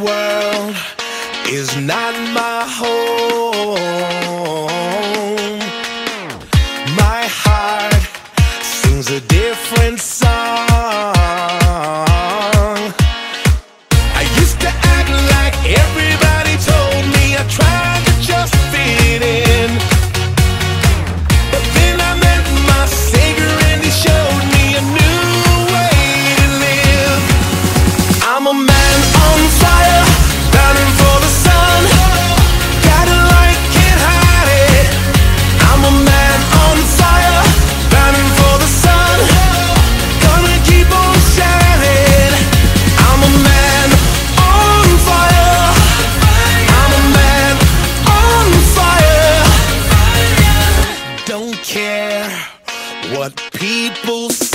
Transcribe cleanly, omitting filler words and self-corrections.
world is not my home. My heart sings a different song. I used to act like everybody told me. I tried to just fit in, but then I met my Savior and He showed me a new way to live. I'm a man on fire, burning for the sun. Got a light, can't hide it. I'm a man on fire, burning for the sun. Gonna keep on shining. I'm a man on fire. I'm a man on fire. Don't care what people say.